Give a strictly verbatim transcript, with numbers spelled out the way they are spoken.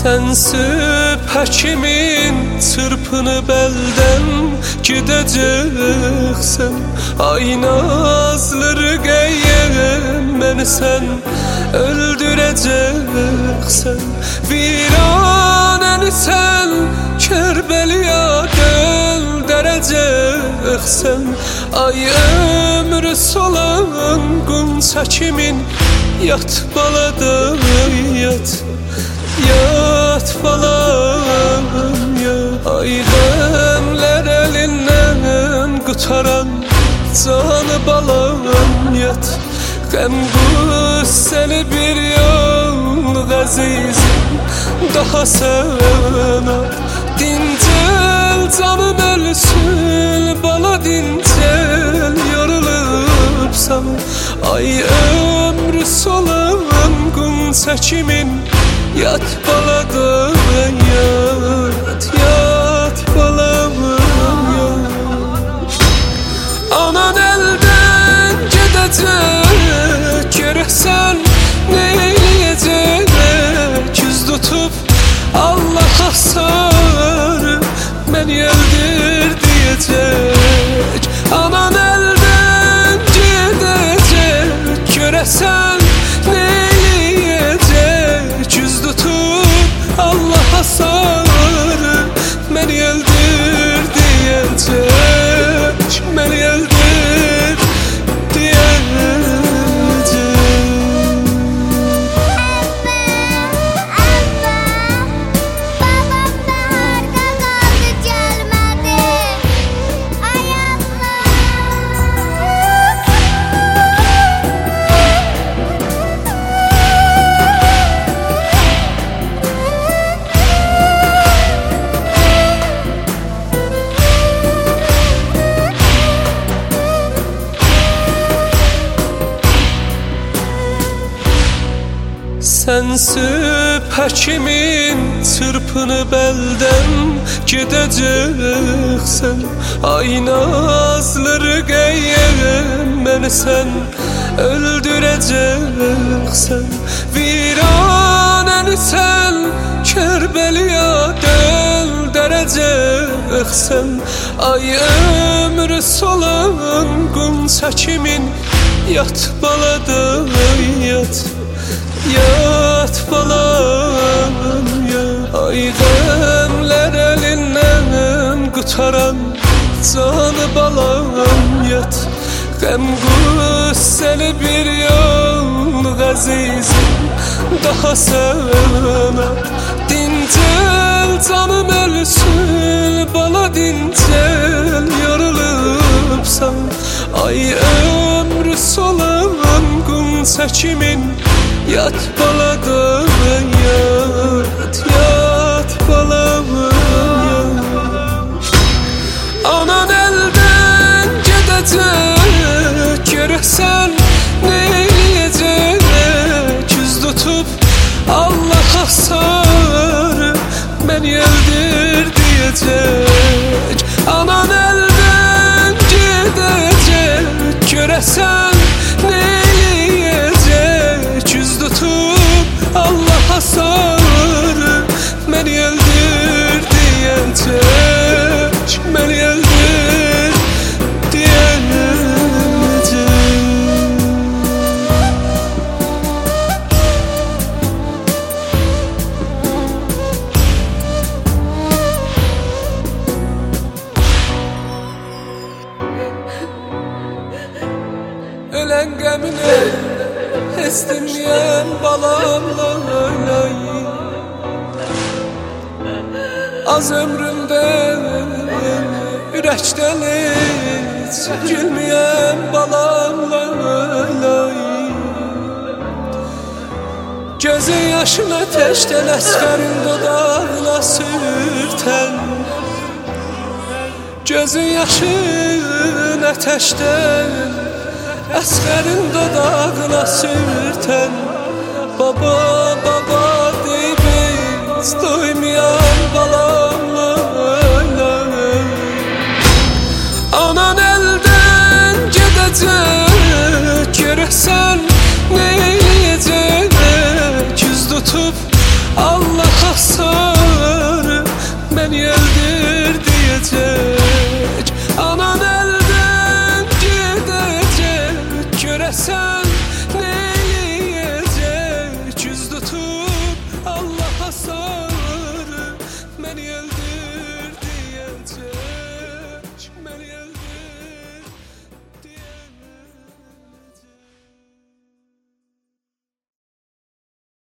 Sensib həkimin çırpınıb əldən gidəcəksən. Ay nazlı rüqəyyəm, məni sən öldürəcəksən. Viranəni sən Kərbəliyə döndərəcəksən. Ay ömrü solan Qunça kimin, yat balada yat, yat balam yat. Ay qəmlər əlindən qutaran canı balam yat. Qəm qüssəli bir yol əzizim, daha sənə dincəl, canım ölsün bala dincəl, yorulubsan. Ay ömrü solan Qunça kimin, yat balada yat, yat balam yat. Anan əldən gedəcək, görəsən neyləyəcək? Küz tutub Allah'a sarı məni öldür deyəcək. Anan əldən gedəcək, görəsən neyləyəcək? Küz tutub Allah'a sarı məni öldür deyəcək, məni öldür deyəcək. Sensib həkimin çırpınıb əldən gedəcəksən. Ay nazlı rüqəyyəm, məni sən öldürəcəksən. Viranəni sən Kərbəliyə döndərəcəksən. Ay ömrü solan Qunça kimin, yat balada yat, yat balam yat. Ay qəmlər əlindən qutaran canı balam yat. Qəm qüssəli bir yol əzizim, daha sənə dincəl, canım ölsün bala dincəl, yorulubsan. Ay ömrü solan Qunça kimin, yat balada yat, yat balam yat. Anan əldən gedəcək, görəsən neyləyəcək? Küz tutub Allah'a sarı məni öldür deyəcək. Anan əldən gedəcək, görəsən neyləyəcək? Küz tutub Allah'a sarı məni öldür deyəcək, məni öldür deyəcək. Ölən qəmini heç dinləyən balamla oynayım. Az ömrümdə ürəkdən heç gülməyən balamla oynayım. Gözün yaşına təşdən əsgərin dodağına sürtən, gözün yaşın ateşdən əsgərin dodağına sürtən. Baba, baba